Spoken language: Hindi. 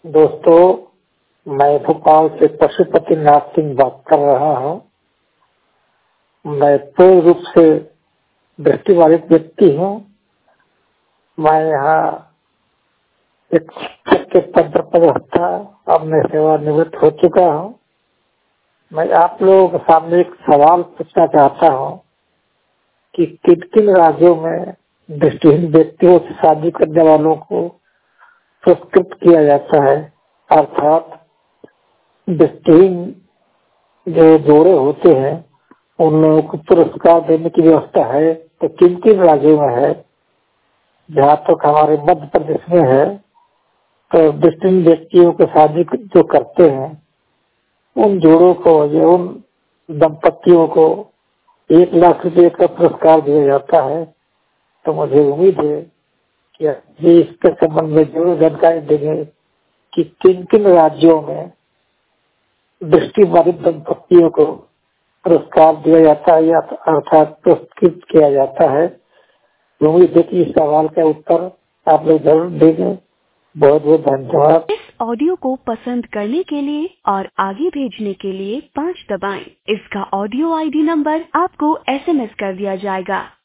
दोस्तों, मैं भोपाल से पशुपति नाथ सिंह बात कर रहा हूँ। मैं पूर्ण रूप से दृष्टिबाधित व्यक्ति हूँ। मैं यहाँ एक शिक्षक के पद पर था, अब मैं सेवानिवृत्त हो चुका हूँ। मैं आप लोगों के सामने एक सवाल पूछना चाहता हूँ कि किन किन राज्यों में दृष्टिहीन व्यक्तियों से शादी करने वालों को पुरस्कृत किया जाता है, अर्थात दृष्टिहीन जो जोड़े होते हैं उन लोगों को पुरस्कार देने की व्यवस्था है तो किन किन राज्यों में है। जहाँ तक हमारे मध्य प्रदेश में है तो दृष्टिहीन व्यक्तियों के शादी जो करते हैं उन जोड़ों को या उन दंपतियों को 1 लाख रुपए का पुरस्कार दिया जाता है। तो मुझे उम्मीद है कि ये इसके संबंध में जरूर जानकारी देंगे कि किन किन राज्यों में दृष्टिबाधित दंपतियों को पुरस्कार दिया जाता है या अर्थात पुरस्कृत किया जाता है। उम्मीद है कि इस सवाल का उत्तर आप लोग जरूर देंगे। बहुत बहुत धन्यवाद। इस ऑडियो को पसंद करने के लिए और आगे भेजने के लिए 5 दबाएं। इसका ऑडियो आईडी नंबर आपको SMS कर दिया जाएगा।